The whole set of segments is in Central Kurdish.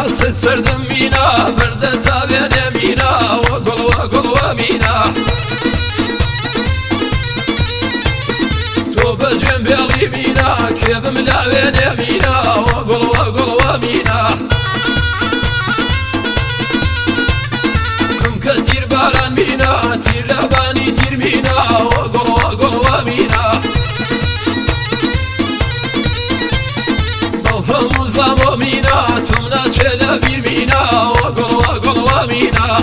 سردم مینا برده تابین مینا و گل و مینا تو بجم بیلی مینا کبم لاوین مینا و گل و مینا کم کتیر باران مینا تیر لبانی تیر مینا و گل و مینا همون زمان مینا تمنا چلا بیر مینا و گل و مینا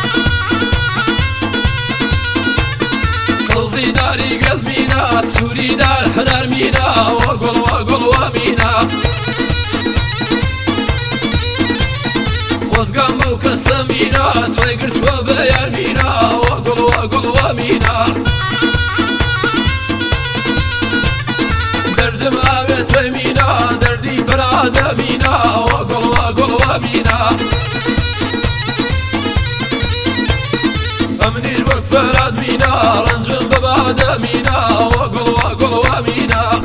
سوزی داری گز مینا سوری دار هنر مینا و گل و مینا خوزگام بو کسم مینا توی گرت و بیار مینا و گل و مینا دردم آویت مینا دردی فراد مینا و گل و مینا امنیر وک فراد مینا رنجم بباد مینا و گل و مینا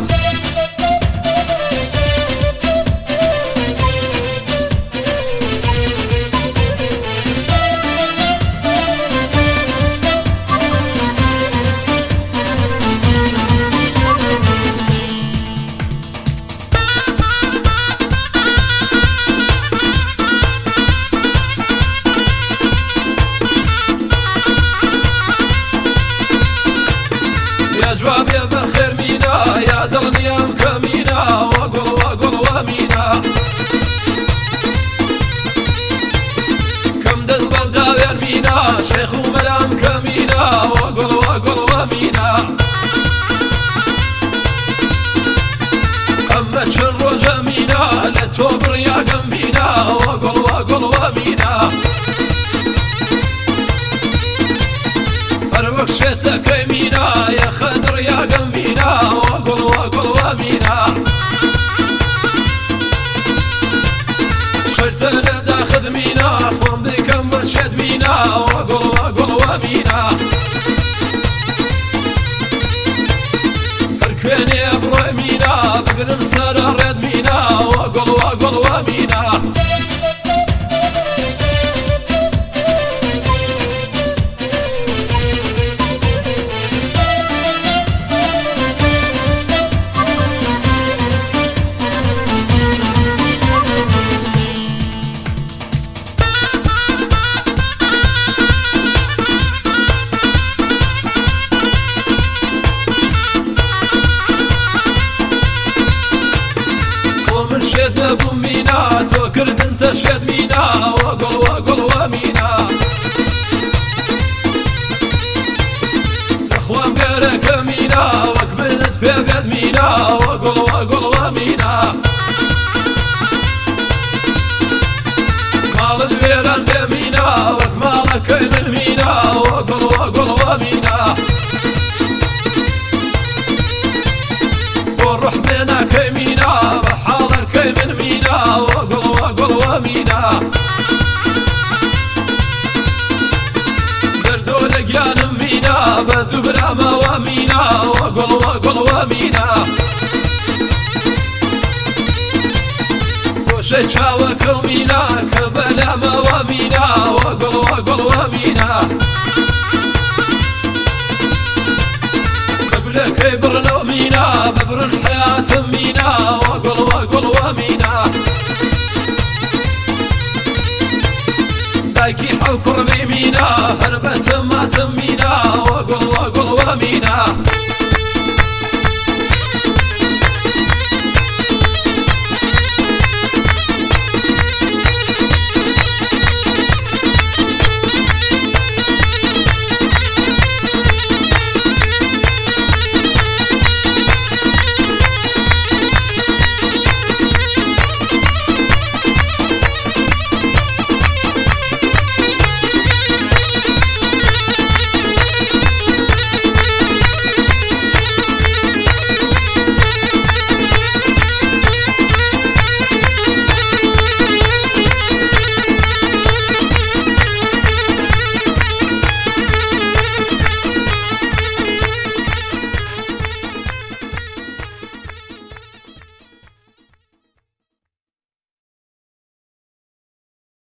جوابي بخير مينا يا دلني ام كمينا وقل ومينا كم دز بلداوير مينا شيخ وملام كمينا وقل ومينا اما تشرو جمينا لتوبر يا قمينا وقل ومينا اروك شتك مينا يا خضر يا قمينا وقل ومينا شرطنا داخذ مينا خوم بكم مرشد مينا وقل ومينا هركويني ابرو مينا بقرم سر ريد مينا وقل ومينا ابو مينا تو كرد انت شد مينا وقل ومينا اخوان غيرك مينا وكبلت في قد مينا وقل ومينا مال الويران بمينا وكمالك من مينا وقل ومينا والروح بينك مينا من مينا وقل ومينا دردو لقيان مينا بدو براما ومينا وقل ومينا وشي شاوك مينا كبلاما ومينا وقل ومينا قبلك برنو مينا ببر الحياة مينا وقل ومينا دايكي حوكر بيمينا هربت ما تمينا وقل ومينا